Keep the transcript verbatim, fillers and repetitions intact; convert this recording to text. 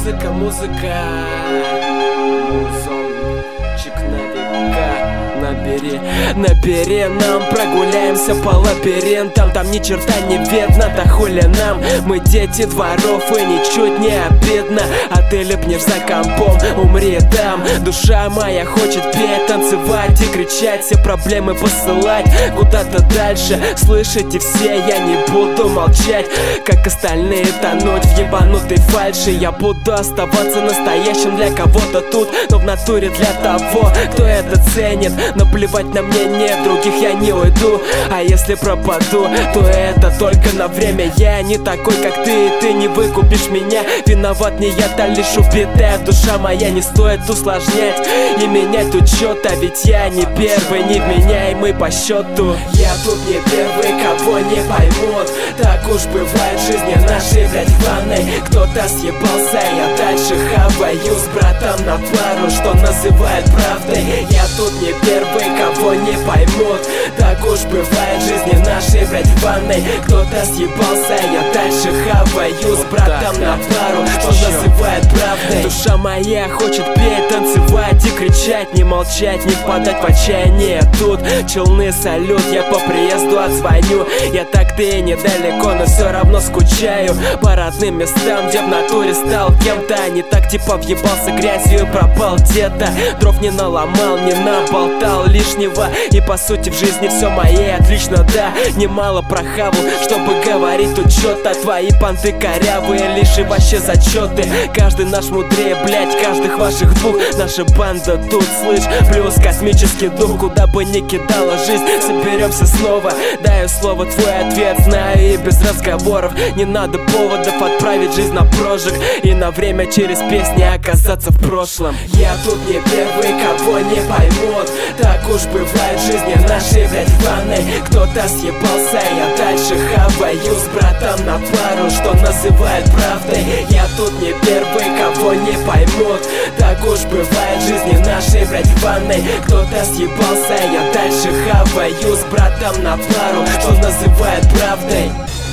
Музыка, музыка, музончик на века. Набери, набери нам, прогуляемся по лабиринтам. Там ни черта не видно, да хули нам. Мы дети дворов и ничуть не обидно. А ты липнешь за компом, умри там. Душа моя хочет петь, танцевать и кричать, все проблемы посылать куда-то дальше. Слышите все, я не буду молчать, как остальные тонуть в ебанутой фальши. Я буду оставаться настоящим для кого-то тут, но в натуре для того, кто это ценит. Наплевать на мнение других, я не уйду. А если пропаду, то это только на время. Я не такой, как ты, и ты не выкупишь меня. Виноват не я, та лишь убитая душа моя. Не стоит усложнять и менять учет, а ведь я не первый, невменяемый по счету. Я тут не первый, кого не поймут. Так уж бывает в жизни нашей, блять, в ванной. Кто-то съебался, я дальше хаваю с братом на пару, что называют правдой. Я тут не первый, кого не поймут. Так уж бывает в жизни нашей, блять, в ванной. Кто-то съебался, я дальше хаваю с братом на пару, что называют правдой. Душа моя хочет петь, танцевать и кричать, не молчать, не впадать в отчаяние. Тут челны салют, я по приезду отзвоню. Я так ты недалеко, но все равно скучаю по родным местам, где в натуре стал кем-то. Не так типа въебался грязью и пропал где-то. Дров не наломал, не наболтал лишнего. И по сути в жизни все моей отлично, да. Немало прохавал, чтобы говорить тут что-то. Твои понты корявые, лишь и вообще зачеты. Каждый наш мудрее, блять, каждых ваших двух. Наша банда тут, слышь, плюс космический дух. Куда бы ни кидала жизнь, соберемся снова. Даю слово, твой ответ знаю и без разговоров. Не надо поводов отправить жизнь на прожиг и на время через песни оказаться в прошлом. Я тут не первый, кого не поймут. Так уж бывает в жизни нашей, блять, в ванной. Кто-то съебался, я дальше хаваю с братом на пару, что называют правдой. Я тут не первый, кого не поймут. Так уж бывает в жизни нашей, блять, в ванной. Кто-то съебался, я дальше хаваю с братом на пару, что называют правдой.